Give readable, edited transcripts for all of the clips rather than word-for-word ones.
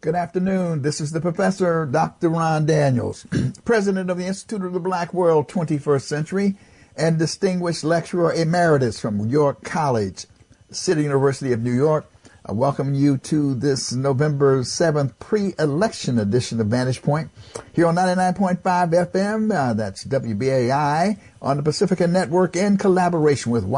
Good afternoon. This is the Professor, Dr. Ron Daniels, President of the Institute of the Black World 21st Century and Distinguished Lecturer Emeritus from York College, City University of New York. I welcome you to this November 7th pre-election edition of Vantage Point here on 99.5 FM. That's WBAI on the Pacifica Network in collaboration with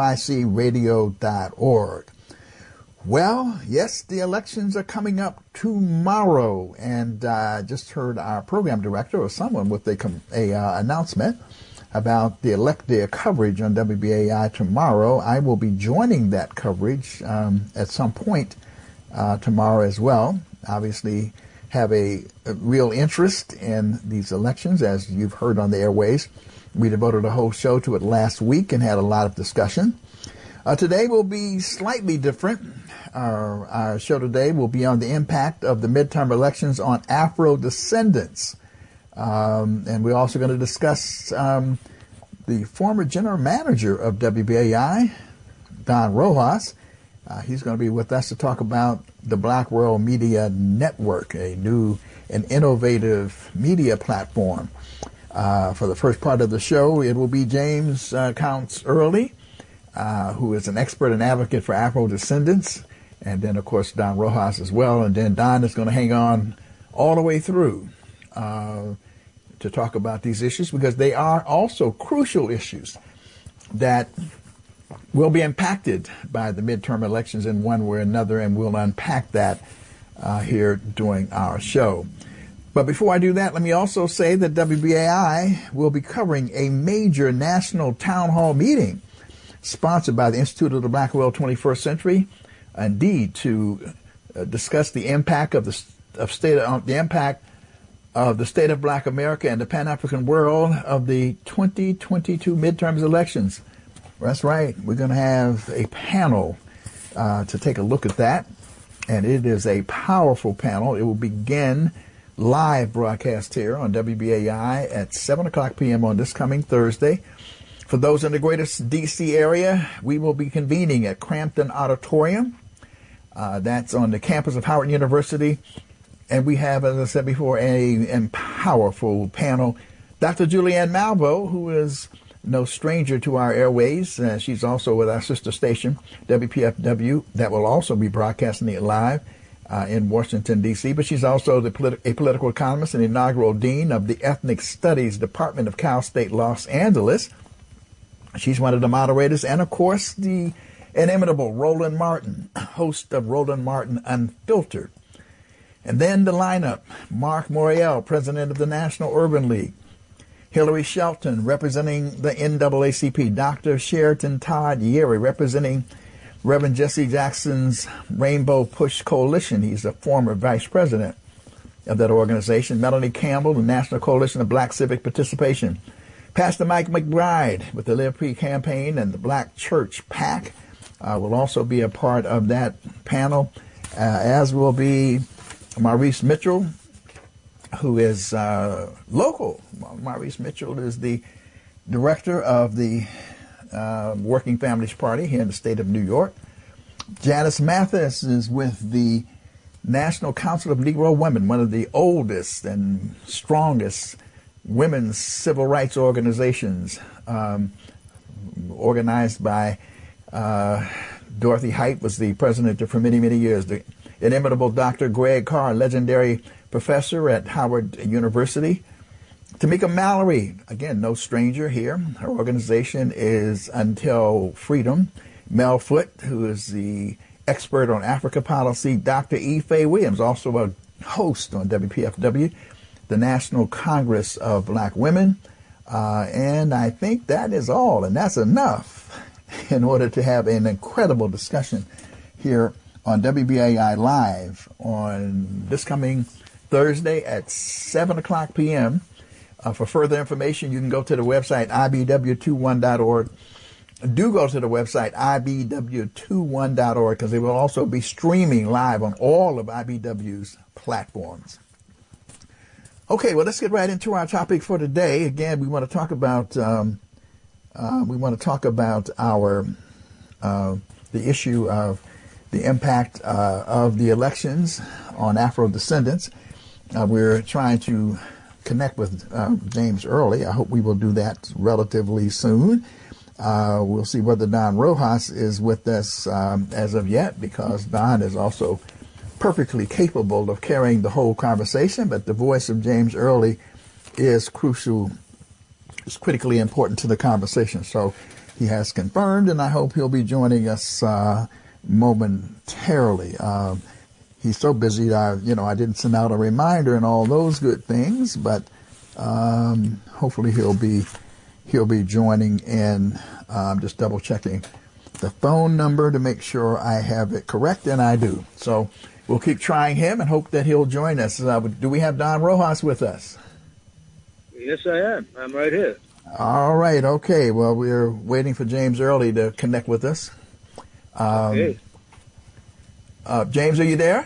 ycradio.org. Well, yes, the elections are coming up tomorrow, and I just heard our program director or someone with a announcement about the coverage on WBAI tomorrow. I will be joining that coverage at some point tomorrow as well. Obviously, have a real interest in these elections, as you've heard on the airways. We devoted a whole show to it last week and had a lot of discussion. Today will be slightly different. Our show today will be on the impact of the midterm elections on Afro-descendants. And we're also going to discuss the former general manager of WBAI, Don Rojas. He's going to be with us to talk about the Black World Media Network, a new and innovative media platform. For the first part of the show, it will be James Counts Early, who is an expert and advocate for Afro-descendants, and then, of course, Don Rojas as well. And then Don is going to hang on all the way through to talk about these issues, because they are also crucial issues that will be impacted by the midterm elections in one way or another, and we'll unpack that here during our show. But before I do that, let me also say that WBAI will be covering a major national town hall meeting sponsored by the Institute of the Black World 21st Century, indeed, to discuss the impact of the state of Black America and the Pan-African world of the 2022 midterms elections. That's right. We're going to have a panel to take a look at that, and it is a powerful panel. It will begin live broadcast here on WBAI at 7 o'clock p.m. on this coming Thursday. For those in the greater D.C. area, we will be convening at Crampton Auditorium. That's on the campus of Howard University. And we have, as I said before, a powerful panel. Dr. Julianne Malveaux, who is no stranger to our airways. She's also with our sister station, WPFW, that will also be broadcasting it live in Washington, D.C. But she's also a political economist and inaugural dean of the Ethnic Studies Department of Cal State Los Angeles. She's one of the moderators, and of course, the inimitable Roland Martin, host of Roland Martin Unfiltered. And then the lineup: Mark Morial, president of the National Urban League; Hillary Shelton, representing the NAACP; Dr. Sheraton Todd Yerry, representing Reverend Jesse Jackson's Rainbow Push Coalition. He's a former vice president of that organization; Melanie Campbell, the National Coalition of Black Civic Participation; Pastor Mike McBride with the Live Free campaign and the Black Church PAC will also be a part of that panel, as will be Maurice Mitchell, who is local. Maurice Mitchell is the director of the Working Families Party here in the state of New York. Janice Mathis is with the National Council of Negro Women, one of the oldest and strongest women's civil rights organizations, organized by Dorothy Height, was the president for many, many years. The inimitable Dr. Greg Carr, legendary professor at Howard University. Tamika Mallory, again, no stranger here. Her organization is Until Freedom. Mel Foote, who is the expert on Africa policy. Dr. Ife Williams, also a host on WPFW, the National Congress of Black Women. And I think that is all, and that's enough in order to have an incredible discussion here on WBAI Live on this coming Thursday at 7 o'clock p.m. For further information, you can go to the website ibw21.org. Do go to the website ibw21.org, because they will also be streaming live on all of IBW's platforms. Okay, well, let's get right into our topic for today. Again, we want to talk about our the issue of the impact of the elections on Afro-descendants. We're trying to connect with James Early. I hope we will do that relatively soon. We'll see whether Don Rojas is with us as of yet, because Don is also perfectly capable of carrying the whole conversation, but the voice of James Early is crucial, is critically important to the conversation. So he has confirmed, and I hope he'll be joining us momentarily. He's so busy, I didn't send out a reminder and all those good things, but hopefully he'll be joining in. Just double checking the phone number to make sure I have it correct, and I do. So we'll keep trying him and hope that he'll join us. Do we have Don Rojas with us? Yes, I am. I'm right here. All right. Okay. Well, we're waiting for James Early to connect with us. Okay. James, are you there?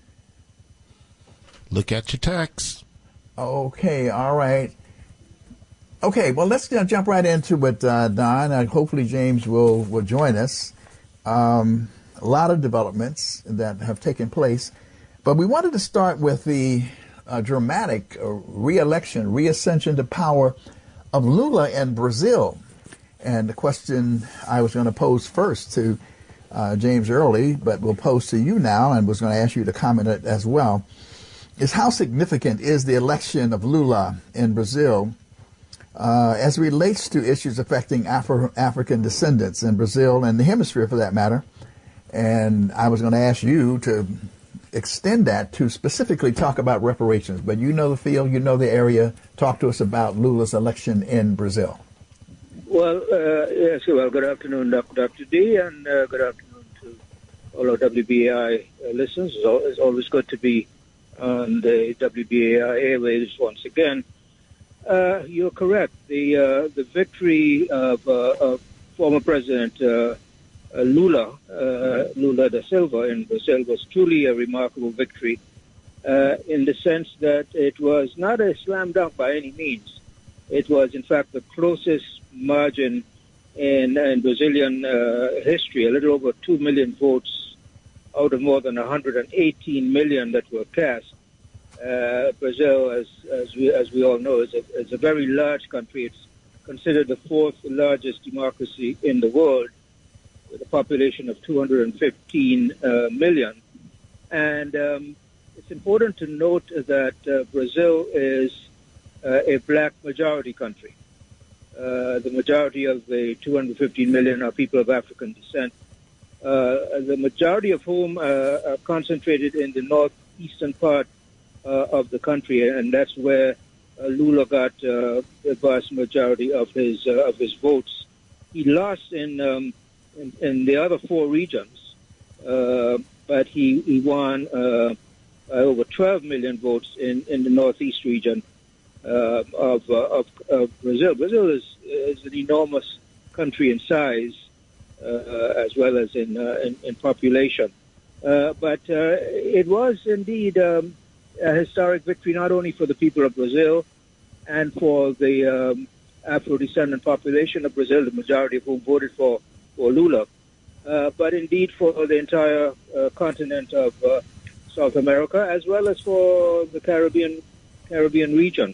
Look at your text. Okay. All right. Okay. Well, let's jump right into it, Don. Hopefully James will join us. A lot of developments that have taken place, but we wanted to start with the dramatic reascension to power of Lula in Brazil. And the question I was going to pose first to James Early, but we'll pose to you now, and was going to ask you to comment it as well, is how significant is the election of Lula in Brazil as it relates to issues affecting African descendants in Brazil and the hemisphere for that matter. And I was going to ask you to extend that to specifically talk about reparations, but you know the field, you know the area. Talk to us about Lula's election in Brazil. Well, yes, well, good afternoon, Dr. D, and good afternoon to all our WBAI listeners. It's always good to be on the WBAI airwaves once again. You're correct. The victory of former President Lula da Silva in Brazil was truly a remarkable victory in the sense that it was not a slam dunk by any means. It was, in fact, the closest margin in Brazilian history, a little over 2 million votes out of more than 118 million that were cast. Brazil, as we all know, is a very large country. It's considered the fourth largest democracy in the world, with a population of 215 million. And it's important to note that Brazil is a black majority country. The majority of the 215 million are people of African descent, the majority of whom are concentrated in the northeastern part of the country, and that's where Lula got the vast majority of his votes. He lost in the other four regions, but he won over 12 million votes in the northeast region of Brazil. Brazil is an enormous country in size as well as in population. But it was indeed a historic victory not only for the people of Brazil and for the Afro-descendant population of Brazil, the majority of whom voted for Lula, but indeed for the entire continent of South America, as well as for the Caribbean region.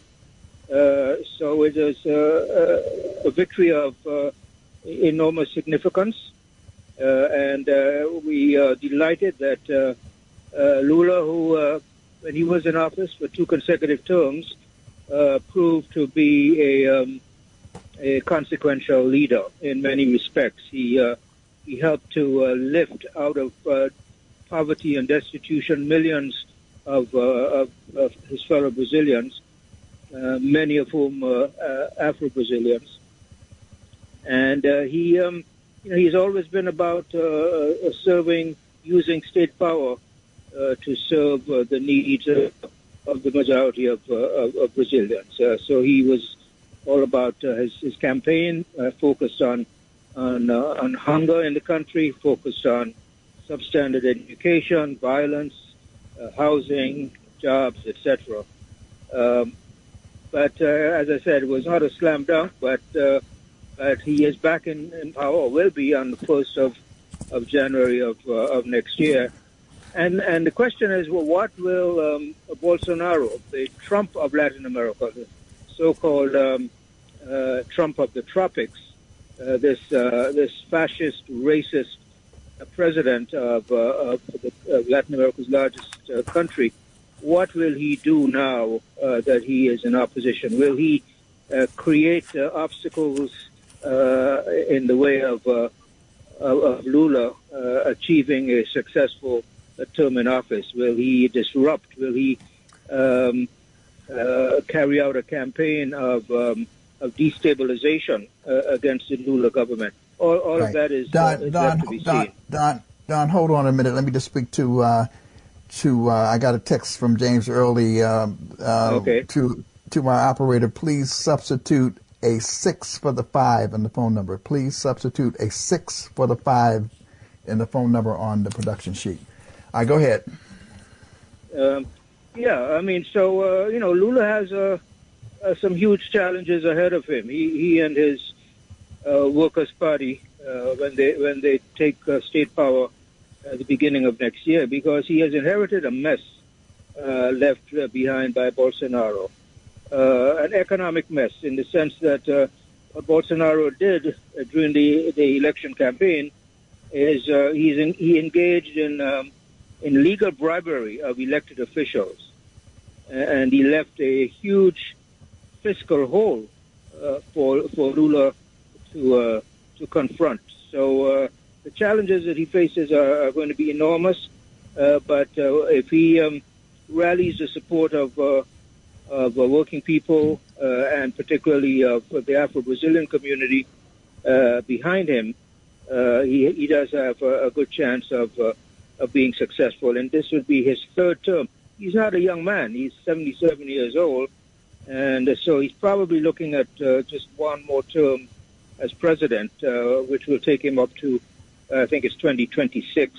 So it is a victory of enormous significance, and we are delighted that Lula, who when he was in office for two consecutive terms, proved to be a consequential leader in many respects. He helped to lift out of poverty and destitution millions of his fellow Brazilians, many of whom Afro-Brazilians. And he's always been about using state power to serve the needs of the majority of Brazilians. So he was all about his campaign, focused on hunger in the country, focused on substandard education, violence, housing, jobs, etc. But as I said, it was not a slam dunk, but he is back in power, will be on the 1st January of next year. And the question is, well, what will Bolsonaro, the Trump of Latin America, the so-called Trump of the tropics, this fascist, racist president of Latin America's largest country, what will he do now that he is in opposition? Will he create obstacles in the way of Lula achieving a successful term in office? Will he disrupt? Will he carry out a campaign of destabilization against the Lula government? All right. Of that is left to be seen. Don, hold on a minute. Let me just speak to I got a text from James Early okay. to my operator. Please substitute a 6 for the 5 in the phone number. Please substitute a 6 for the 5 in the phone number on the production sheet. All right, go ahead. Yeah, I mean, so Lula has some huge challenges ahead of him. He and his Workers' Party when they take state power at the beginning of next year, because he has inherited a mess left behind by Bolsonaro, an economic mess in the sense that what Bolsonaro did during the election campaign is he engaged in legal bribery of elected officials, and he left a huge fiscal hole for Lula to confront. So the challenges that he faces are going to be enormous. But if he rallies the support of working people and particularly of the Afro-Brazilian community behind him, he does have a good chance of being successful. And this would be his third term. He's not a young man. He's 77 years old. And so he's probably looking at just one more term as president, which will take him up to, I think it's 2026.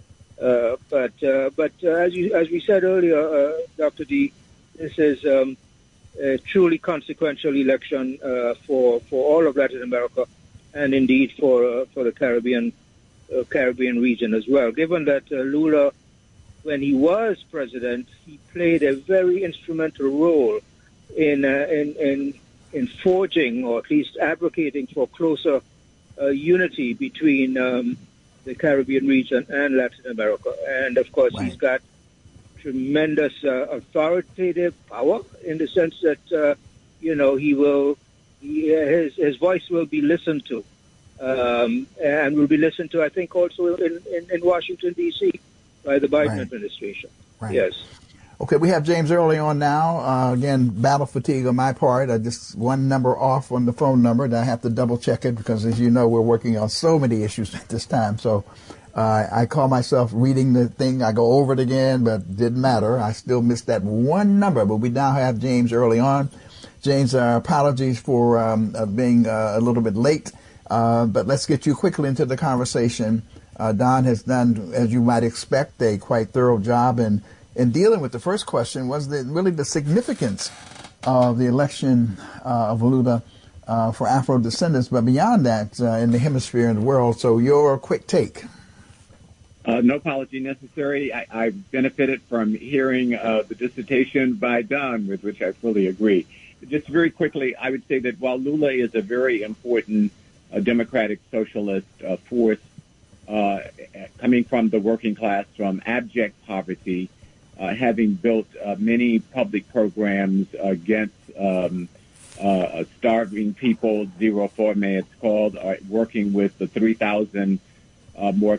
But as we said earlier, Dr. D, this is a truly consequential election for all of Latin America, and indeed for the Caribbean region as well. Given that Lula, when he was president, he played a very instrumental role in forging, or at least advocating for closer unity between the Caribbean region and Latin America. And of course, right. He's got tremendous authoritative power in the sense that his voice will be listened to, and will be listened to, I think, also in Washington D.C. by the Biden right. administration. Right. Yes. Okay, we have James Early on now. Again, battle fatigue on my part. I just one number off on the phone number, and I have to double check it because, as you know, we're working on so many issues at this time. So I call myself reading the thing. I go over it again, but didn't matter. I still missed that one number, but we now have James Early on. James, apologies for being a little bit late, but let's get you quickly into the conversation. Don has done, as you might expect, a quite thorough job in dealing with the first question, was really the significance of the election of Lula for Afro-descendants, but beyond that, in the hemisphere and the world. So your quick take. No apology necessary. I benefited from hearing the dissertation by Don, with which I fully agree. Just very quickly, I would say that while Lula is a very important democratic socialist force coming from the working class, from abject poverty, having built many public programs against starving people, Zero Forme it's called, working with the 3,000 more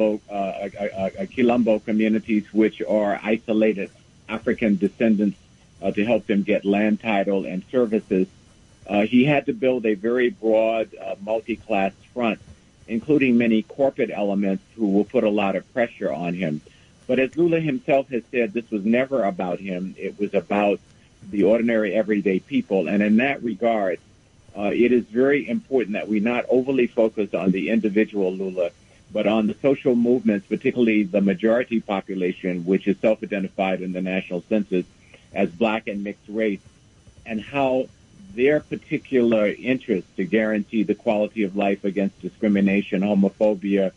Quilombo communities, which are isolated African descendants, to help them get land title and services. He had to build a very broad multi-class front, including many corporate elements who will put a lot of pressure on him. But as Lula himself has said, this was never about him. It was about the ordinary, everyday people. And in that regard, it is very important that we not overly focus on the individual Lula, but on the social movements, particularly the majority population, which is self-identified in the national census as black and mixed race, and how their particular interest to guarantee the quality of life against discrimination, homophobia,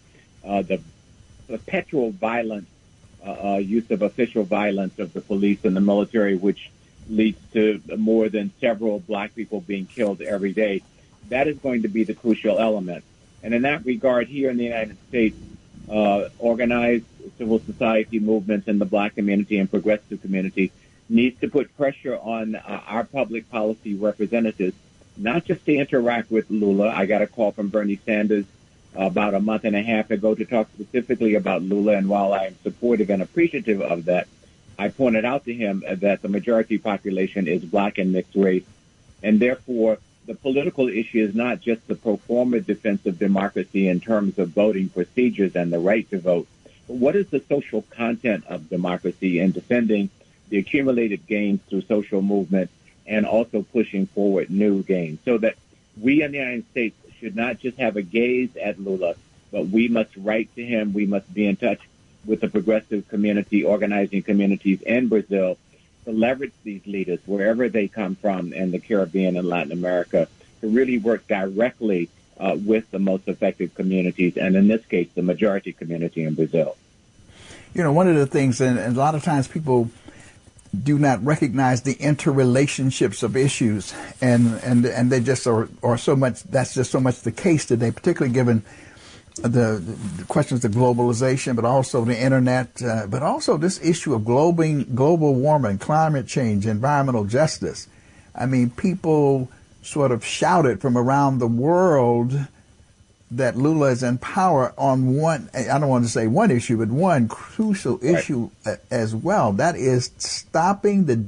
the perpetual violence, use of official violence of the police and the military, which leads to more than several black people being killed every day. That is going to be the crucial element. And in that regard, here in the United States, organized civil society movements in the black community and progressive community needs to put pressure on our public policy representatives, not just to interact with Lula. I got a call from Bernie Sanders about a month and a half ago to talk specifically about Lula, and while I am supportive and appreciative of that, I pointed out to him that the majority population is black and mixed race, and therefore the political issue is not just the pro forma defense of democracy in terms of voting procedures and the right to vote, but what is the social content of democracy in defending the accumulated gains through social movement and also pushing forward new gains, so that we in the United States should not just have a gaze at Lula, but we must write to him. We must be in touch with the progressive community, organizing communities in Brazil, to leverage these leaders wherever they come from in the Caribbean and Latin America to really work directly with the most affected communities, and in this case, the majority community in Brazil. You know, one of the things, and a lot of times people do not recognize the interrelationships of issues, and they just are so much. That's just so much the case today, particularly given the questions of globalization, but also the internet, but also this issue of global warming, climate change, environmental justice. I mean, people sort of shouted from around the world that Lula is in power on one, I don't want to say one issue, but one crucial issue as well. That is stopping the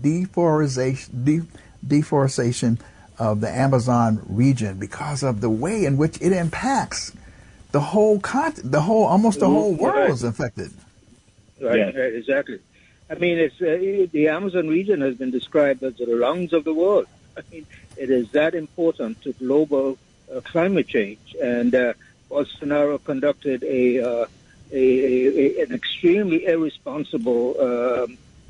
deforestation of the Amazon region because of the way in which it impacts the whole almost the whole world is affected. Right, right, exactly. I mean, it's the Amazon region has been described as the lungs of the world. I mean, it is that important to global climate change. And Bolsonaro conducted an extremely irresponsible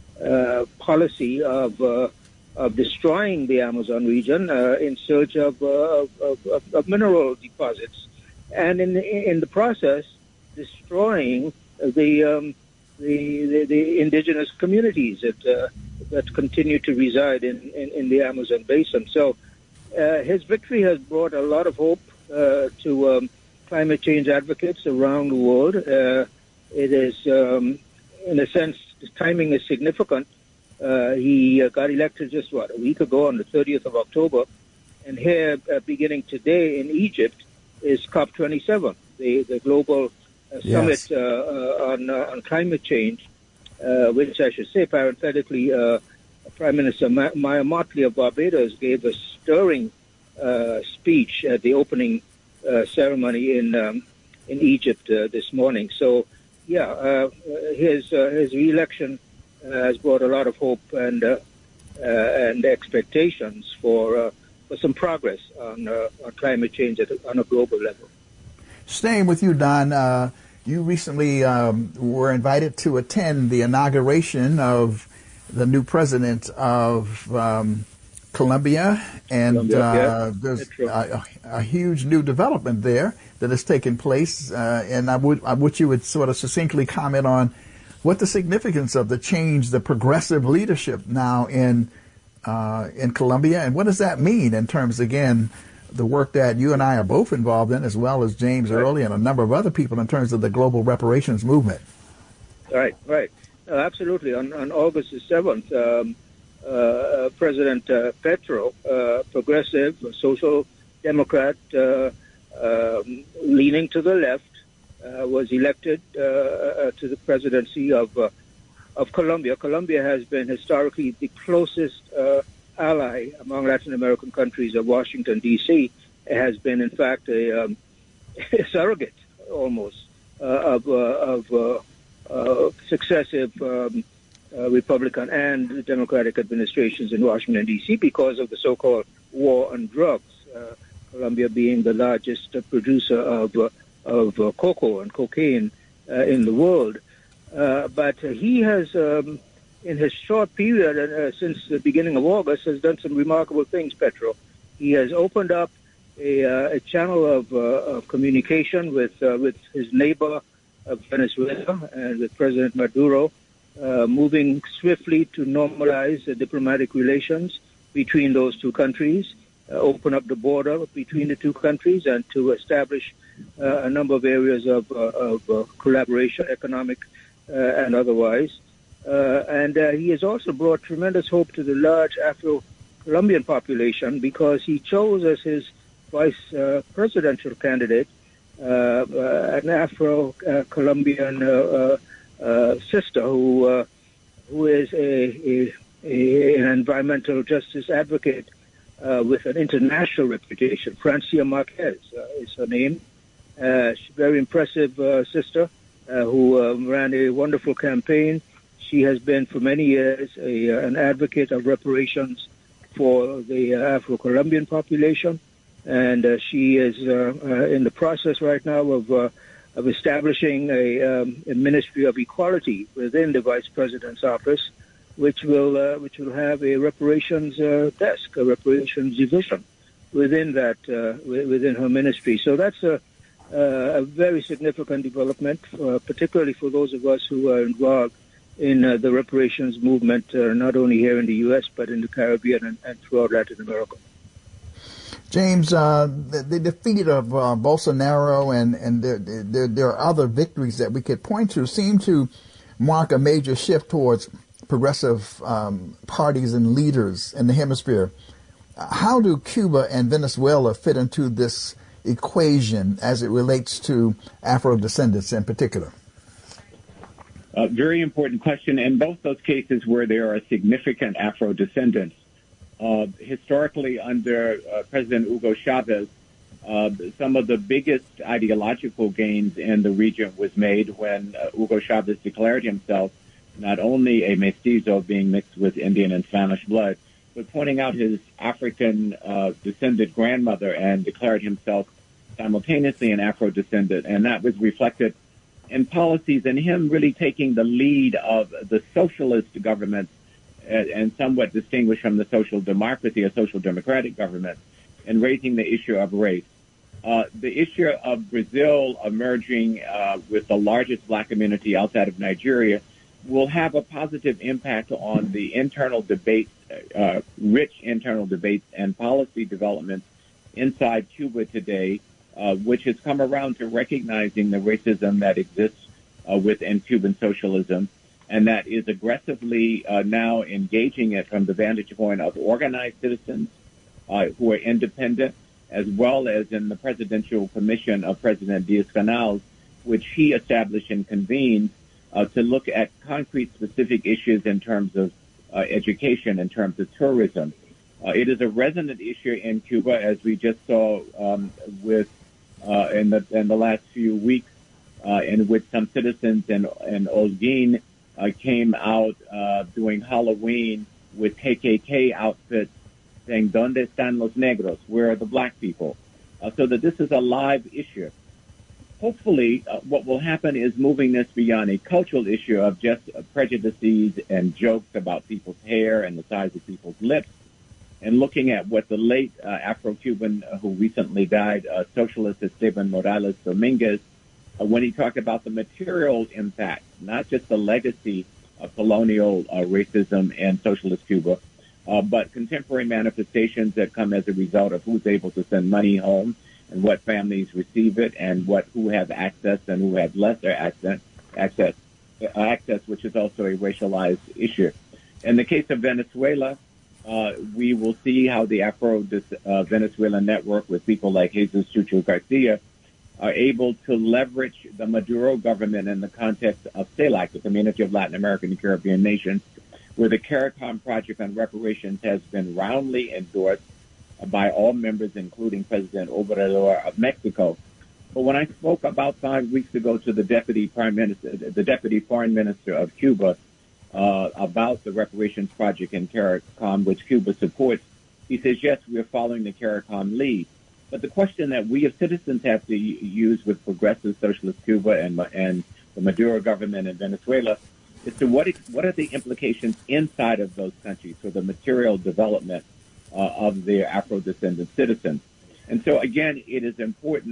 policy of destroying the Amazon region in search of mineral deposits, and in the process destroying the indigenous communities that continue to reside in the Amazon basin. So his victory has brought a lot of hope to climate change advocates around the world. It is, in a sense, the timing is significant. He got elected just, a week ago on the 30th of October. And here, beginning today in Egypt, is COP27, the global summit on climate change, which I should say, parenthetically, Prime Minister Maya Motley of Barbados gave a stirring speech at the opening ceremony in Egypt this morning. So, his re-election has brought a lot of hope and expectations for some progress on climate change on a global level. Staying with you, Don, you recently were invited to attend the inauguration of the new president of Colombia, and there's a huge new development there that has taken place. And I wish you would sort of succinctly comment on what the significance of the change, the progressive leadership now in Colombia, and what does that mean in terms, again, the work that you and I are both involved in, as well as James Early and a number of other people in terms of the global reparations movement. Right. Absolutely. On August the 7th, President Petro, progressive, social democrat, leaning to the left, was elected to the presidency of Colombia. Colombia has been historically the closest ally among Latin American countries of Washington, D.C. It has been, in fact, a surrogate almost of successive Republican and Democratic administrations in Washington, D.C. because of the so-called war on drugs, Colombia being the largest producer of cocoa and cocaine in the world. But he has, in his short period, since the beginning of August, has done some remarkable things, Petro. He has opened up a channel of communication with his neighbor of Venezuela, and with President Maduro moving swiftly to normalize the diplomatic relations between those two countries, open up the border between the two countries, and to establish a number of areas of collaboration, economic and otherwise. And he has also brought tremendous hope to the large Afro-Colombian population, because he chose as his vice presidential candidate an Afro-Colombian sister who is an environmental justice advocate with an international reputation. Francia Marquez is her name. She's a very impressive sister who ran a wonderful campaign. She has been for many years an advocate of reparations for the Afro-Colombian population, and she is in the process right now of establishing a Ministry of Equality within the Vice President's office, which will have a reparations desk, a reparations division within that within her ministry. So that's a very significant development, particularly for those of us who are involved in the reparations movement, not only here in the U.S., but in the Caribbean and throughout Latin America. James, the defeat of Bolsonaro and there are other victories that we could point to seem to mark a major shift towards progressive parties and leaders in the hemisphere. How do Cuba and Venezuela fit into this equation as it relates to Afro-descendants in particular? Very important question. In both those cases where there are significant Afro-descendants, historically under President Hugo Chavez, some of the biggest ideological gains in the region was made when Hugo Chavez declared himself not only a mestizo, being mixed with Indian and Spanish blood, but pointing out his African descended grandmother, and declared himself simultaneously an Afro-descendant. And that was reflected in policies and him really taking the lead of the socialist governments and somewhat distinguished from the social democracy or social democratic government, and raising the issue of race. The issue of Brazil emerging with the largest black community outside of Nigeria will have a positive impact on the internal debates, rich internal debates and policy developments inside Cuba today, which has come around to recognizing the racism that exists within Cuban socialism, and that is aggressively now engaging it from the vantage point of organized citizens who are independent, as well as in the Presidential Commission of President Diaz-Canel, which he established and convened to look at concrete specific issues in terms of education, in terms of tourism. It is a resonant issue in Cuba, as we just saw with in the last few weeks, in which some citizens in Holguín came out doing Halloween with KKK outfits, saying, "Donde están los negros? Where are the black people?" So that this is a live issue. Hopefully, what will happen is moving this beyond a cultural issue of just prejudices and jokes about people's hair and the size of people's lips, and looking at what the late Afro-Cuban who recently died, socialist Esteban Morales Dominguez, when he talked about the material impact, not just the legacy of colonial racism and socialist Cuba, but contemporary manifestations that come as a result of who's able to send money home and what families receive it, and who have access and who have lesser access, which is also a racialized issue. In the case of Venezuela, we will see how the Afro-Venezuelan network with people like Jesus Chucho Garcia are able to leverage the Maduro government in the context of CELAC, the Community of Latin American and Caribbean Nations, where the CARICOM project on reparations has been roundly endorsed by all members, including President Obrador of Mexico. But when I spoke about 5 weeks ago to the Deputy Foreign Minister of Cuba about the reparations project in CARICOM, which Cuba supports, he says, yes, we are following the CARICOM lead. But the question that we as citizens have to use with progressive socialist Cuba and the Maduro government in Venezuela is to what are the implications inside of those countries for the material development of their Afro-descendant citizens. And so, again, it is important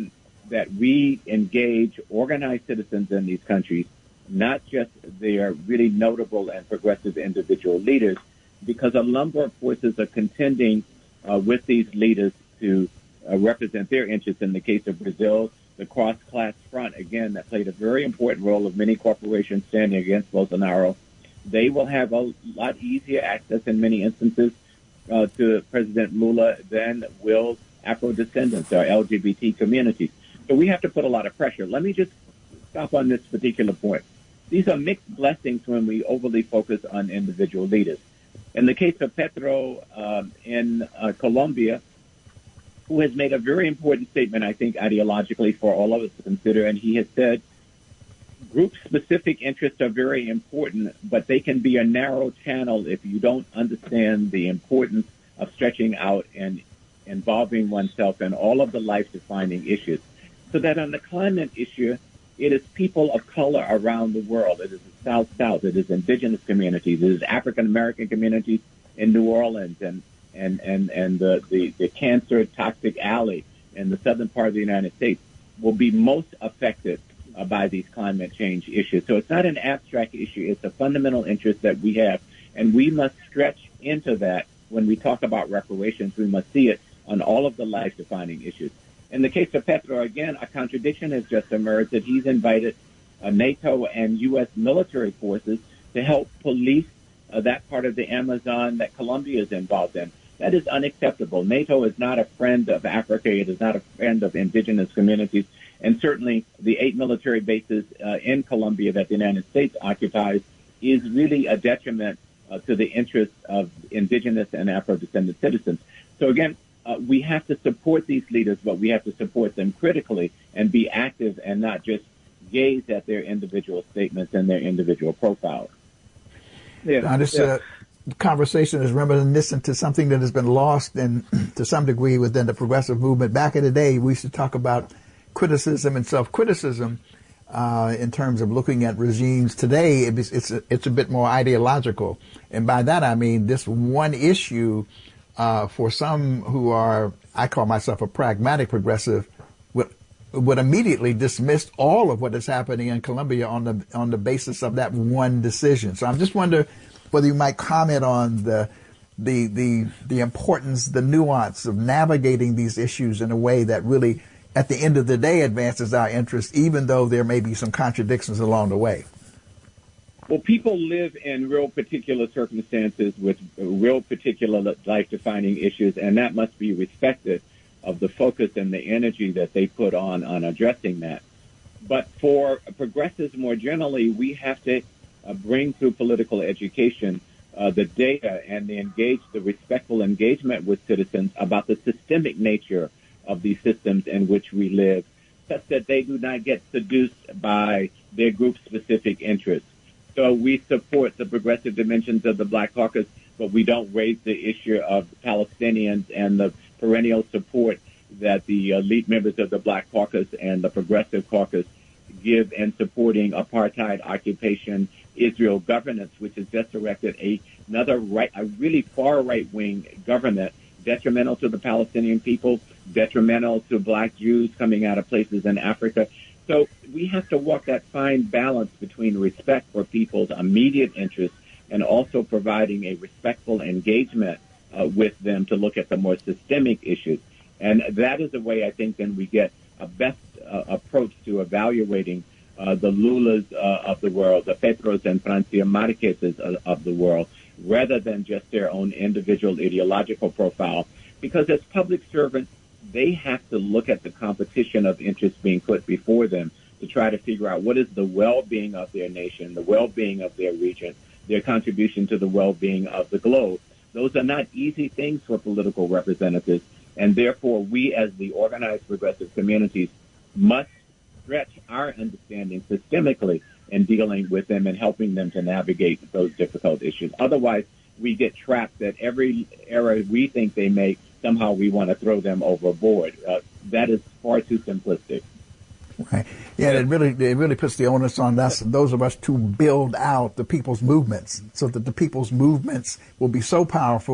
that we engage organized citizens in these countries, not just their really notable and progressive individual leaders, because a number of forces are contending with these leaders to represent their interests. In the case of Brazil, the cross-class front, again, that played a very important role of many corporations standing against Bolsonaro. They will have a lot easier access in many instances to President Lula than will Afro-descendants or LGBT communities. So we have to put a lot of pressure. Let me just stop on this particular point. These are mixed blessings when we overly focus on individual leaders. In the case of Petro in Colombia, who has made a very important statement, I think, ideologically for all of us to consider, and he has said, group-specific interests are very important, but they can be a narrow channel if you don't understand the importance of stretching out and involving oneself in all of the life-defining issues. So that on the climate issue, it is people of color around the world. It is the South-South. It is indigenous communities. It is African-American communities in New Orleans and the cancer toxic alley in the southern part of the United States will be most affected by these climate change issues. So it's not an abstract issue. It's a fundamental interest that we have, and we must stretch into that when we talk about reparations. We must see it on all of the life-defining issues. In the case of Petro, again, a contradiction has just emerged that he's invited NATO and U.S. military forces to help police that part of the Amazon that Colombia is involved in. That is unacceptable. NATO is not a friend of Africa. It is not a friend of indigenous communities. And certainly the 8 military bases in Colombia that the United States occupies is really a detriment to the interests of indigenous and Afro-descendant citizens. So again, we have to support these leaders, but we have to support them critically and be active and not just gaze at their individual statements and their individual profiles. This conversation is reminiscent to something that has been lost and to some degree within the progressive movement. Back in the day, we used to talk about criticism and self-criticism in terms of looking at regimes. Today, it's a bit more ideological. And by that, I mean this one issue for some who are, I call myself a pragmatic progressive, would immediately dismiss all of what is happening in Colombia on the basis of that one decision. So I'm just wondering whether you might comment on the importance, the nuance of navigating these issues in a way that really, at the end of the day, advances our interests, even though there may be some contradictions along the way. Well, people live in real particular circumstances with real particular life-defining issues, and that must be respected of the focus and the energy that they put on addressing that. But for progressives more generally, we have to bring through political education the data and the respectful engagement with citizens about the systemic nature of these systems in which we live, such that they do not get seduced by their group-specific interests. So we support the progressive dimensions of the Black Caucus, but we don't raise the issue of Palestinians and the perennial support that the elite members of the Black Caucus and the Progressive Caucus give in supporting apartheid occupation, Israel governance, which has just erected a really far right-wing government, detrimental to the Palestinian people, detrimental to Black Jews coming out of places in Africa. So we have to walk that fine balance between respect for people's immediate interests and also providing a respectful engagement with them to look at the more systemic issues. And that is the way I think then we get a best approach to evaluating the Lulas of the world, the Petros and Francia Marquezes of the world, rather than just their own individual ideological profile. Because as public servants, they have to look at the competition of interests being put before them to try to figure out what is the well-being of their nation, the well-being of their region, their contribution to the well-being of the globe. Those are not easy things for political representatives, and therefore we as the organized progressive communities must stretch our understanding systemically in dealing with them and helping them to navigate those difficult issues. Otherwise, we get trapped that every error we think they make, somehow we want to throw them overboard. That is far too simplistic. Right. Yeah, it really puts the onus on us, those of us, to build out the people's movements so that the people's movements will be so powerful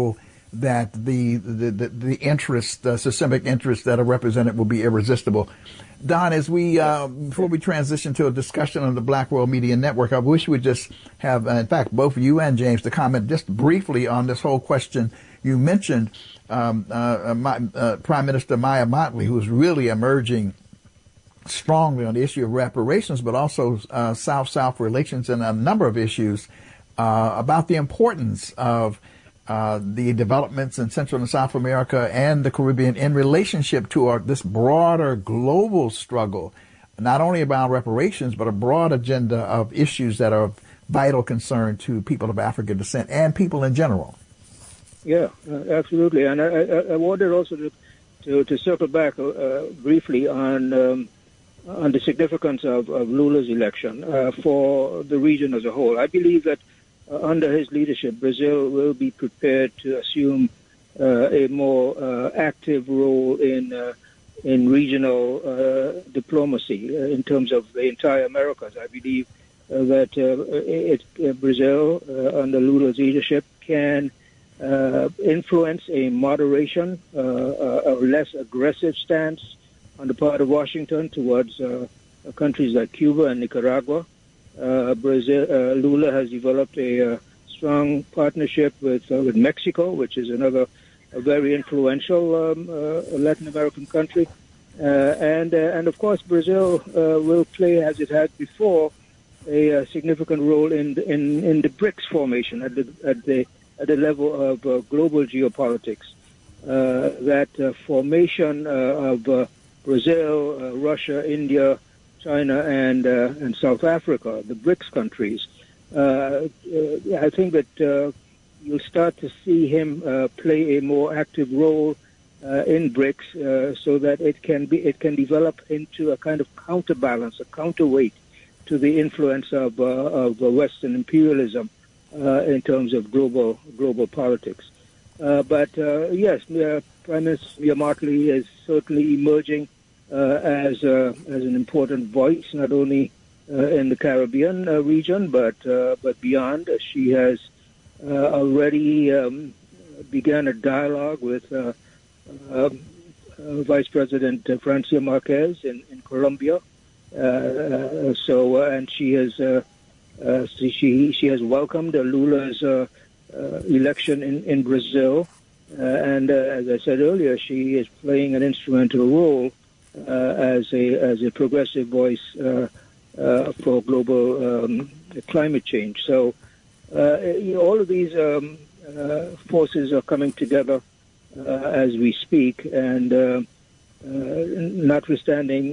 that the interest, systemic interests that are represented will be irresistible. Don, as we before we transition to a discussion on the Black World Media Network, I wish we'd just have, in fact, both you and James to comment just briefly on this whole question. You mentioned Prime Minister Maya Motley, who's really emerging strongly on the issue of reparations, but also South-South relations and a number of issues about the importance of the developments in Central and South America and the Caribbean in relationship to this broader global struggle, not only about reparations, but a broad agenda of issues that are of vital concern to people of African descent and people in general. Yeah, absolutely. And I wanted also to circle back briefly on the significance of Lula's election for the region as a whole. I believe that under his leadership, Brazil will be prepared to assume a more active role in regional diplomacy in terms of the entire Americas. I believe that Brazil, under Lula's leadership, can influence a moderation, a less aggressive stance on the part of Washington towards countries like Cuba and Nicaragua. Lula has developed a strong partnership with Mexico, which is another very influential Latin American country, and of course Brazil will play, as it had before, a significant role in the BRICS formation at the level of global geopolitics. That formation of Brazil, Russia, India, China, and South Africa, the BRICS countries. I think that you'll start to see him play a more active role in BRICS, so that it can develop into a kind of counterbalance, a counterweight to the influence of Western imperialism in terms of global politics. But yes, Prime Minister Motley is certainly emerging as an important voice, not only in the Caribbean region, but beyond. She has already began a dialogue with Vice President Francia Marquez in Colombia. And she has welcomed Lula's election in Brazil, and as I said earlier, she is playing an instrumental role as a progressive voice for global climate change. So all of these forces are coming together as we speak, and notwithstanding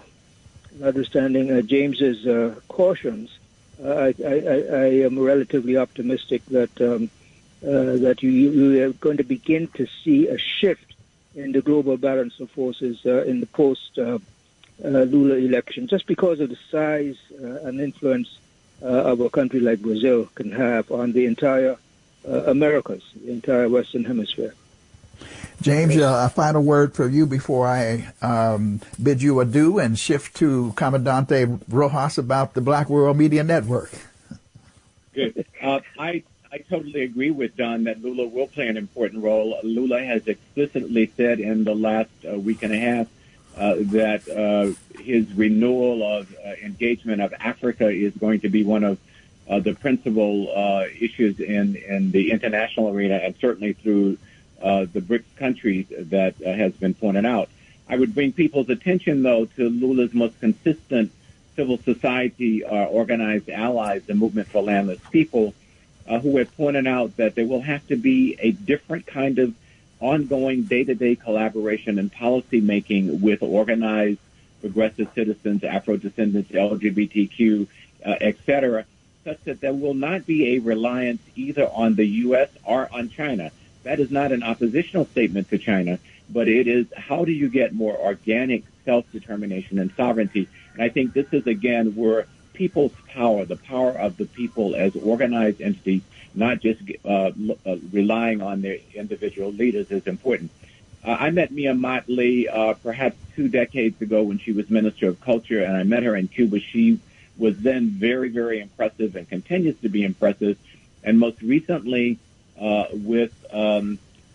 James's cautions, I am relatively optimistic that you are going to begin to see a shift in the global balance of forces in the post-Lula election, just because of the size and influence of a country like Brazil can have on the entire Americas, the entire Western Hemisphere. James, a final word for you before I bid you adieu and shift to Comandante Rojas about the Black World Media Network. Good. I totally agree with Don that Lula will play an important role. Lula has explicitly said in the last week and a half that his renewal of engagement of Africa is going to be one of the principal issues in the international arena, and certainly through the BRICS countries that has been pointed out. I would bring people's attention, though, to Lula's most consistent civil society organized allies, the Movement for Landless People, who have pointed out that there will have to be a different kind of ongoing day-to-day collaboration and policy making with organized progressive citizens, Afro-descendants, LGBTQ, et cetera, such that there will not be a reliance either on the U.S. or on China. That is not an oppositional statement to China, but it is how do you get more organic self-determination and sovereignty. And I think this is, again, where people's power, the power of the people as organized entities, not just relying on their individual leaders, is important. I met Mia Motley perhaps 2 decades ago when she was Minister of Culture, and I met her in Cuba. She was then very, very impressive and continues to be impressive. And most recently with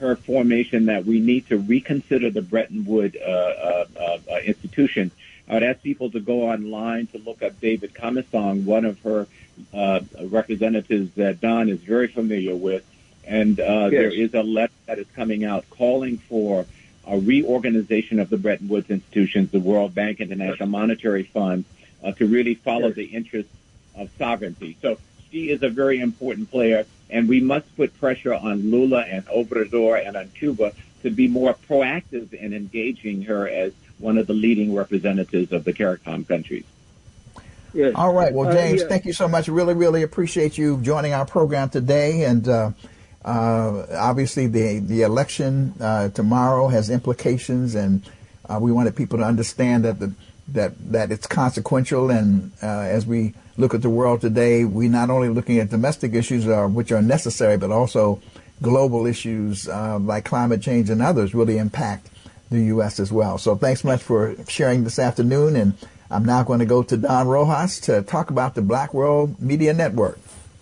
her formation that we need to reconsider the Bretton Woods institution. I would ask people to go online to look up David Kamisong, one of her representatives that Don is very familiar with. And there is a letter that is coming out calling for a reorganization of the Bretton Woods institutions, the World Bank, International Monetary Fund, to really follow the interests of sovereignty. So she is a very important player, and we must put pressure on Lula and Obrador and on Cuba to be more proactive in engaging her as one of the leading representatives of the CARICOM countries. Yes. All right. Well, James, thank you so much. Really, really appreciate you joining our program today. And obviously, the election tomorrow has implications, and we wanted people to understand that it's consequential. And as we look at the world today, we're not only looking at domestic issues, which are necessary, but also global issues like climate change and others really impact the U.S. as well. So thanks so much for sharing this afternoon. And I'm now going to go to Don Rojas to talk about the Black World Media Network.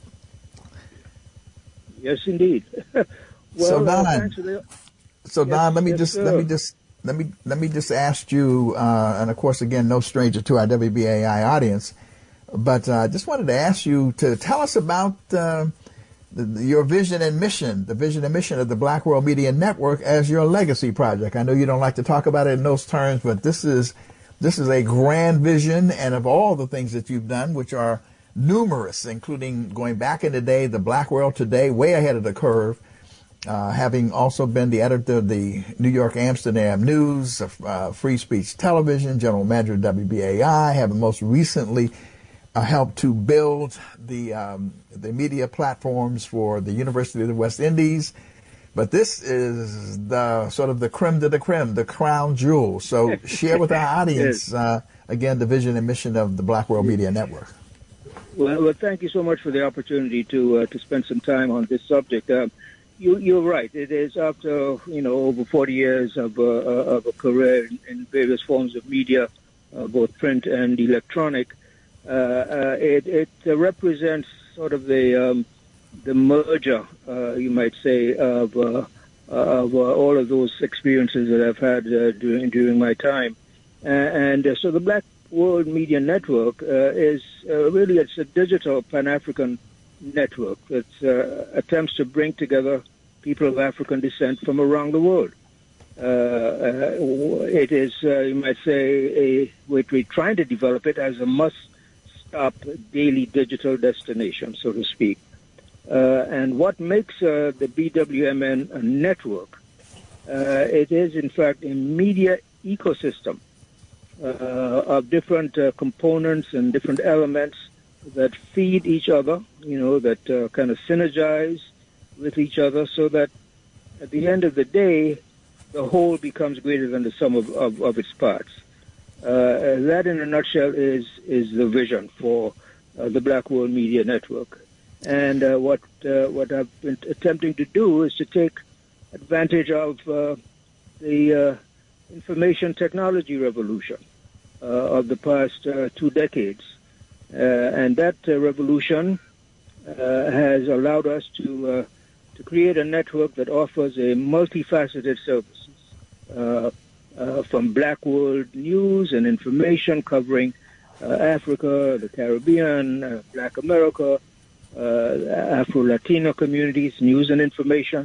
Yes, indeed. Well, so Don, let me just ask you, and of course, again, no stranger to our WBAI audience, but just wanted to ask you to tell us about your vision and mission, the vision and mission of the Black World Media Network as your legacy project. I know you don't like to talk about it in those terms, but this is a grand vision, and of all the things that you've done, which are numerous, including going back in the day, the Black World Today, way ahead of the curve, having also been the editor of the New York Amsterdam News, Free Speech Television, general manager of WBAI, having most recently helped to build the media platforms for the University of the West Indies. But this is the sort of the creme de la creme, the crown jewel. So share with our audience, again, the vision and mission of the Black World Media Network. Well, thank you so much for the opportunity to spend some time on this subject. You're right. It is after over 40 years of a career in various forms of media, both print and electronic. It represents sort of the merger, you might say, of all of those experiences that I've had during my time, and so the Black World Media Network is really it's a digital Pan-African network that attempts to bring together people of African descent from around the world. It is, you might say, we're trying to develop it as a must-stop daily digital destination, so to speak. And what makes the BWMN a network, it is, in fact, a media ecosystem of different components and different elements that feed each other, that kind of synergize with each other so that at the end of the day, the whole becomes greater than the sum of its parts. That, in a nutshell, is the vision for the Black World Media Network. And what I've been attempting to do is to take advantage of the information technology revolution of the past 2 decades. And that revolution has allowed us to create a network that offers a multifaceted services, from Black World news and information covering Africa, the Caribbean, Black America, Afro-Latino communities, news and information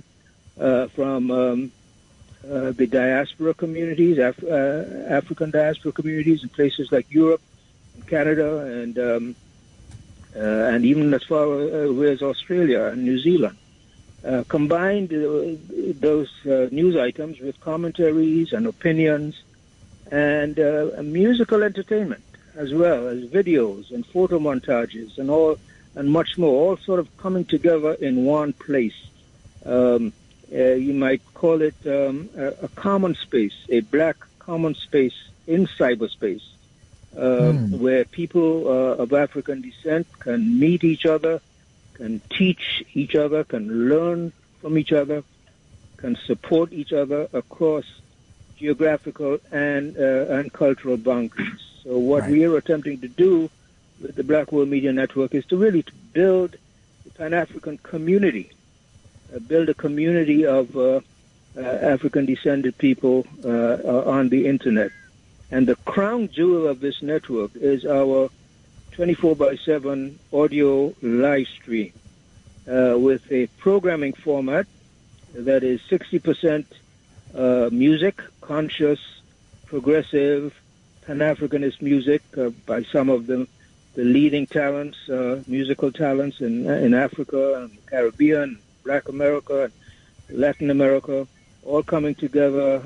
from the diaspora communities, African diaspora communities in places like Europe, and Canada, and even as far away as Australia and New Zealand. Combined those news items with commentaries and opinions and musical entertainment, as well as videos and photo montages and much more, all sort of coming together in one place. You might call it a common space, a black common space in cyberspace, where people of African descent can meet each other, can teach each other, can learn from each other, can support each other across geographical and cultural boundaries. So what we are attempting to do with the Black World Media Network is to really build a Pan-African community, build a community of African-descended people on the Internet. And the crown jewel of this network is our 24/7 audio live stream with a programming format that is 60% music, conscious, progressive, Pan-Africanist music by some of the leading talents, musical talents in Africa and Caribbean, Black America, and Latin America, all coming together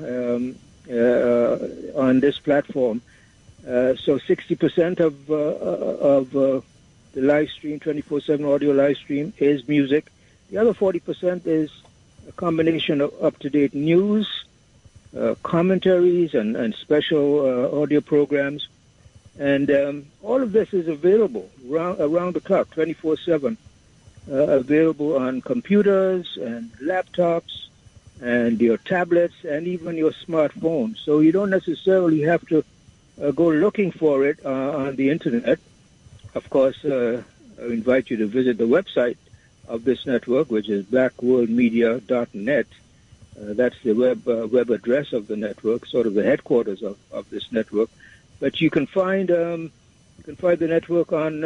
on this platform. So 60% of the live stream, 24/7 audio live stream, is music. The other 40% is a combination of up-to-date news, commentaries, and special audio programs. And all of this is available around the clock, 24/7, available on computers and laptops and your tablets and even your smartphone. So you don't necessarily have to go looking for it on the Internet. Of course, I invite you to visit the website of this network, which is blackworldmedia.net. That's the web address of the network, sort of the headquarters of this network. But you can find the network on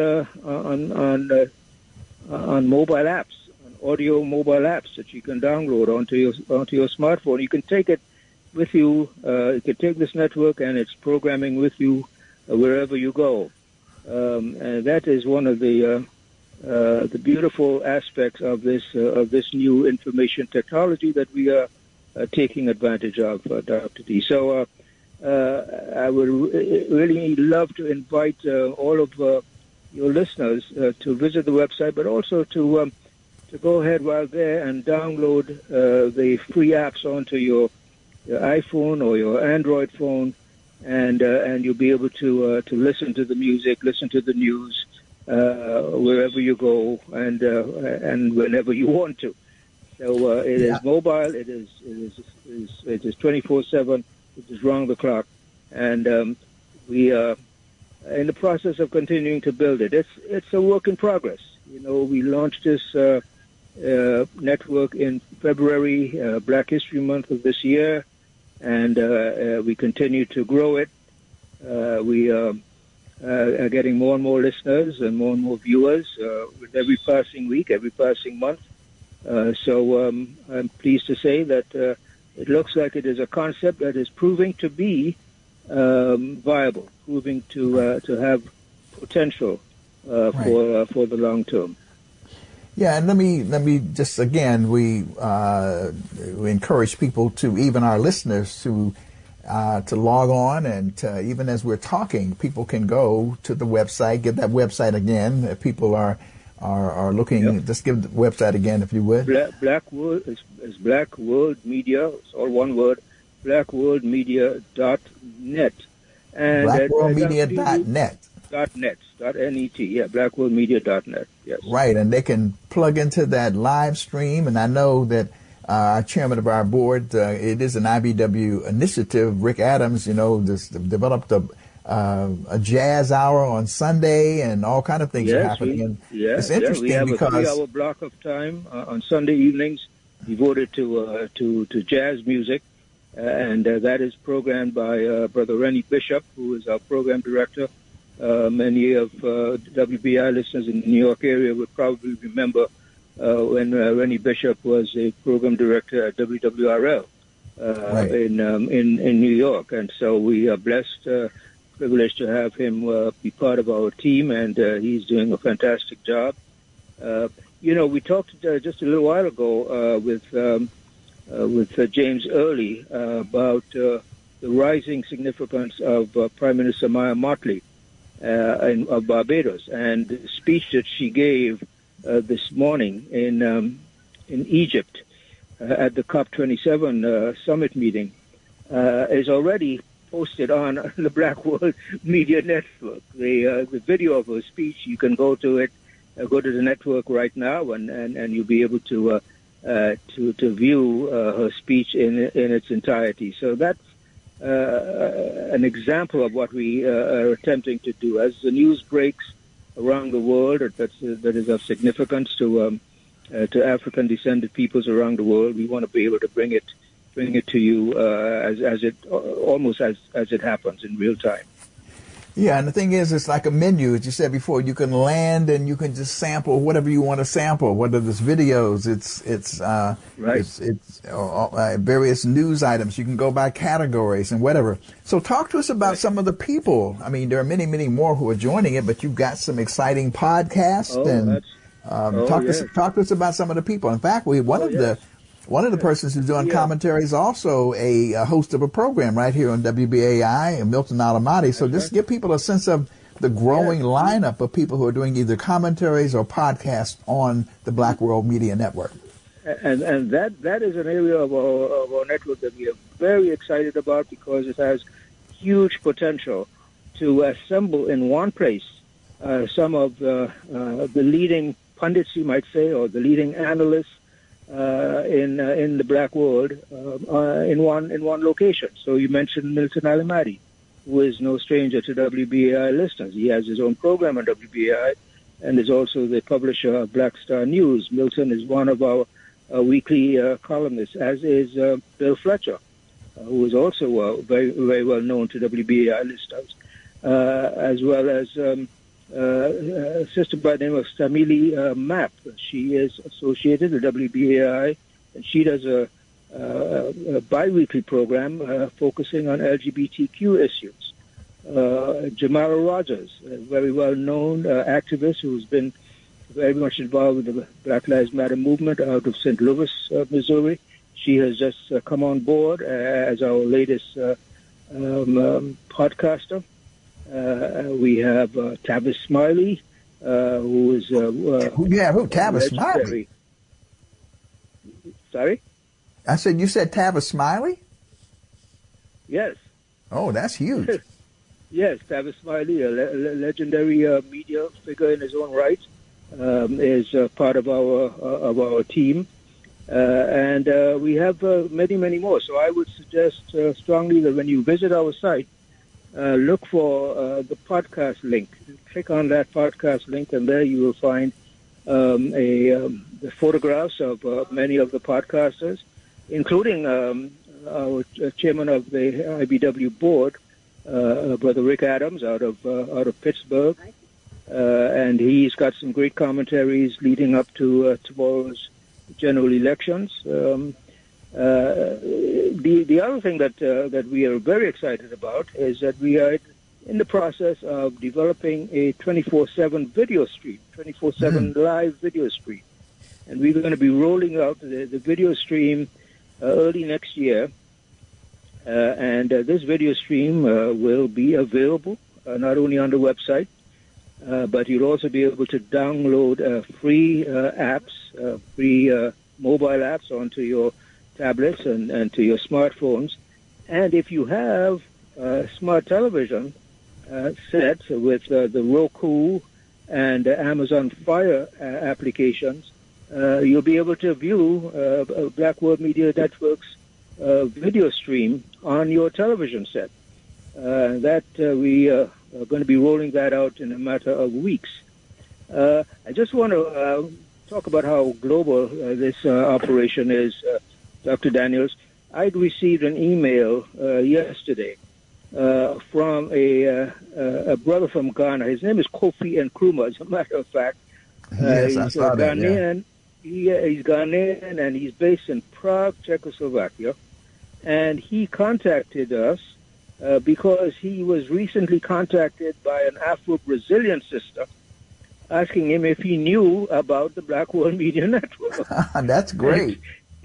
mobile apps, on audio mobile apps that you can download onto your smartphone. You can take it with you. You can take this network and its programming with you wherever you go. And that is one of the beautiful aspects of this new information technology that we are taking advantage of, Dr. D. So I would really love to invite all of your listeners to visit the website, but also to go ahead while there and download the free apps onto your iPhone or your Android phone, and you'll be able to listen to the music, listen to the news wherever you go and whenever you want to. So it is mobile. It is 24/7. It is round the clock, and we are in the process of continuing to build it. It's a work in progress. You know, we launched this network in February, Black History Month of this year, and we continue to grow it. We are getting more and more listeners and more viewers with every passing week, every passing month. So I'm pleased to say that it looks like it is a concept that is proving to be viable, proving to have potential for the long term. Yeah, and let me just again, we encourage people to, even our listeners, to log on, and even as we're talking, people can go to the website. Give that website again. If people are looking, just give the website again, if you would. Black World is Black World Media. It's all one word. BlackWorldMedia.net. And BlackWorldMedia.net. .net. Yeah, BlackWorldMedia.net. Yes. Right, and they can plug into that live stream. And I know that our chairman of our board, it is an IBW initiative. Rick Adams, just developed a jazz hour on Sunday, and all kind of things are happening. It's interesting we have because a 3-hour block of time on Sunday evenings devoted to jazz music, and that is programmed by Brother Rennie Bishop, who is our program director. Many of WBI listeners in the New York area would probably remember when Rennie Bishop was a program director at WWRL in New York, and so we are blessed. Privileged to have him be part of our team, and he's doing a fantastic job. We talked just a little while ago with James Early about the rising significance of Prime Minister Maya Mottley of Barbados, and the speech that she gave this morning in Egypt at the COP27 summit meeting is already posted on the Black World Media Network. The video of her speech, you can go to it, go to the network right now, and you'll be able to view her speech in its entirety. So that's an example of what we are attempting to do. As the news breaks around the world that is of significance to African descended peoples around the world, we want to be able to bring it bring it to you almost as it happens in real time. Yeah, and the thing is, it's like a menu, as you said before. You can land and you can just sample whatever you want to sample. Whether it's videos, it's various news items. You can go by categories and whatever. So, talk to us about some of the people. I mean, there are many, many more who are joining it, but you've got some exciting podcasts talk to us about some of the people. In fact, one of the persons who's doing commentary is also a host of a program right here on WBAI and Milton Alamati. So just give people a sense of the growing lineup of people who are doing either commentaries or podcasts on the Black World Media Network. And that is an area of our network that we are very excited about because it has huge potential to assemble in one place some of the leading pundits, you might say, or the leading analysts in the black world in one location. So you mentioned Milton Alamati, who is no stranger to WBAI listeners. He has his own program on WBAI and is also the publisher of Black Star News. Milton is one of our weekly columnists, as is Bill Fletcher, who is also very, very well known to WBAI listeners, as well as a sister by the name of Stamili Mapp. She is associated with WBAI, and she does a bi-weekly program focusing on LGBTQ issues. Jamala Rogers, a very well-known activist who's been very much involved with the Black Lives Matter movement out of St. Louis, Missouri. She has just come on board as our latest podcaster. We have Tavis Smiley, who is Tavis Smiley? Sorry? I said, you said Tavis Smiley? Yes. Oh, that's huge. Yes, Tavis Smiley, a legendary media figure in his own right, is part of our team. And we have many, many more. So I would suggest strongly that when you visit our site, look for the podcast link. Click on that podcast link, and there you will find the photographs of many of the podcasters, including our chairman of the IBW board, Brother Rick Adams, out of Pittsburgh, and he's got some great commentaries leading up to tomorrow's general elections. The other thing that we are very excited about is that we are in the process of developing a 24/7 video stream, 24/7 live video stream, and we're going to be rolling out the video stream early next year. And this video stream will be available not only on the website, but you'll also be able to download free apps, free mobile apps onto your tablets and to your smartphones. And if you have a smart television set with the Roku and Amazon Fire applications, you'll be able to view Black World Media Network's video stream on your television set. We are going to be rolling that out in a matter of weeks. I just want to talk about how global this operation is, Dr. Daniels. I'd received an email yesterday from a brother from Ghana. His name is Kofi Nkrumah, as a matter of fact. Yes, I saw that. Ghanaian. He's Ghanaian, and he's based in Prague, Czechoslovakia. And he contacted us because he was recently contacted by an Afro-Brazilian sister asking him if he knew about the Black World Media Network. That's great.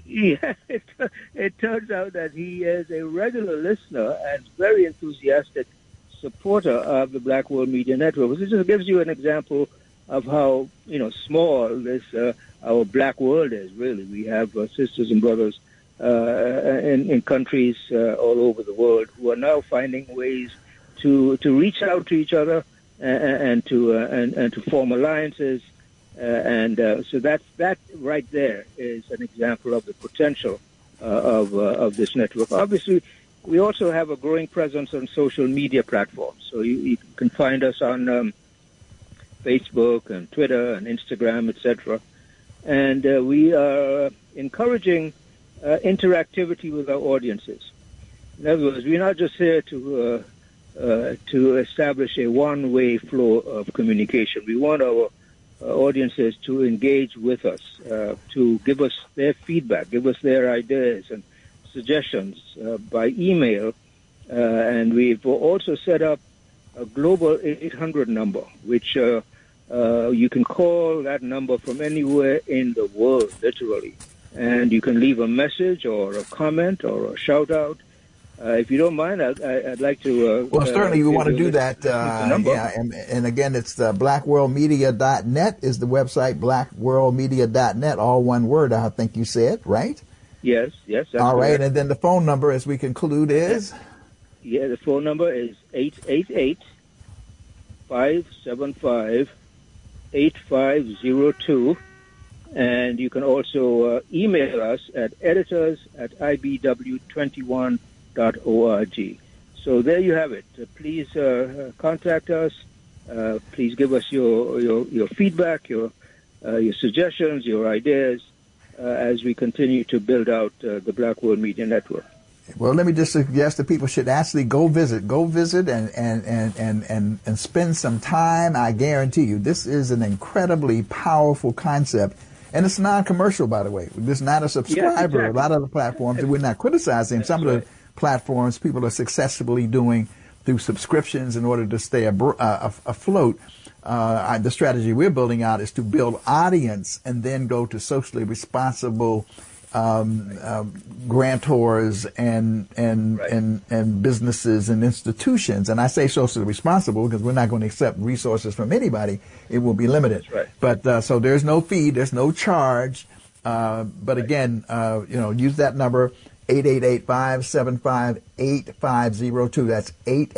It turns out that he is a regular listener and very enthusiastic supporter of the Black World Media Network. This just gives you an example of how small this our black world is. Really, we have sisters and brothers in countries all over the world who are now finding ways to reach out to each other and to form alliances. So that right there is an example of the potential of this network. Obviously, we also have a growing presence on social media platforms. So you can find us on Facebook and Twitter and Instagram, etc. And we are encouraging interactivity with our audiences. In other words, we're not just here to establish a one-way flow of communication. We want our audiences to engage with us, to give us their feedback, give us their ideas and suggestions by email. And we've also set up a global 800 number, which you can call that number from anywhere in the world, literally. And you can leave a message or a comment or a shout-out. If you don't mind, I'd like to... well, certainly we want to do that. Yeah, and again, it's blackworldmedia.net is the website, blackworldmedia.net, all one word, I think you said, right? Yes. All right, correct. And then the phone number, as we conclude, is? Yeah, the phone number is 888-575-8502. And you can also email us at editors@ibw21.org. So there you have it. Please contact us. Please give us your feedback, your suggestions, your ideas as we continue to build out the Black World Media Network. Well, let me just suggest that people should actually go visit and spend some time. I guarantee you, this is an incredibly powerful concept. And it's non-commercial, by the way. It's not a subscriber. Yes, exactly. A lot of the platforms, and we're not criticizing some of the platforms people are successfully doing through subscriptions in order to stay afloat. The strategy we're building out is to build audience and then go to socially responsible grantors and businesses and institutions. And I say socially responsible because we're not going to accept resources from anybody. It will be limited. Right. But so there's no fee, there's no charge. But again, use that number 888-575-8502. That's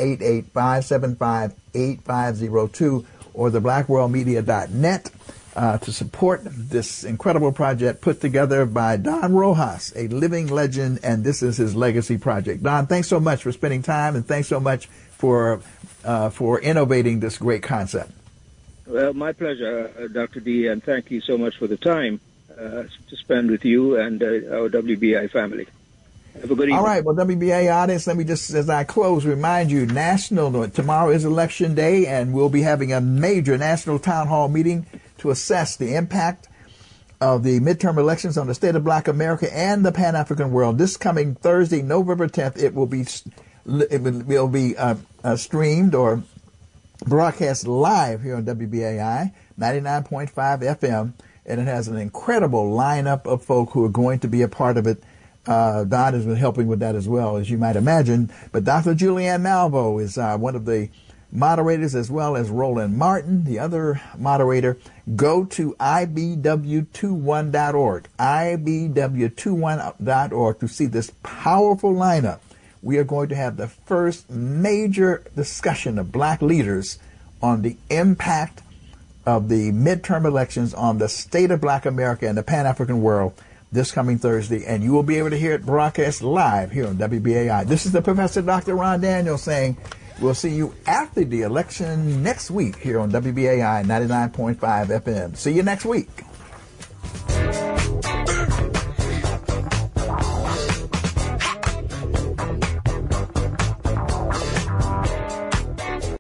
888-575-8502 or the blackworldmedia.net. To support this incredible project put together by Don Rojas, a living legend, and this is his legacy project. Don, thanks so much for spending time, and thanks so much for innovating this great concept. Well, my pleasure, Dr. D, and thank you so much for the time to spend with you and our WBI family. Have a good evening. All right, well, WBA audience, let me just, as I close, remind you, tomorrow is Election Day, and we'll be having a major national town hall meeting to assess the impact of the midterm elections on the state of Black America and the Pan-African world. This coming Thursday, November 10th, it will be streamed or broadcast live here on WBAI 99.5 FM, and it has an incredible lineup of folk who are going to be a part of it. Don has been helping with that as well, as you might imagine. But Dr. Julianne Malvo is one of the moderators, as well as Roland Martin, the other moderator. Go to ibw21.org, ibw21.org to see this powerful lineup. We are going to have the first major discussion of black leaders on the impact of the midterm elections on the state of Black America and the Pan-African world this coming Thursday, and you will be able to hear it broadcast live here on WBAI. This is the Professor Dr. Ron Daniels saying we'll see you after the election next week here on WBAI 99.5 FM. See you next week.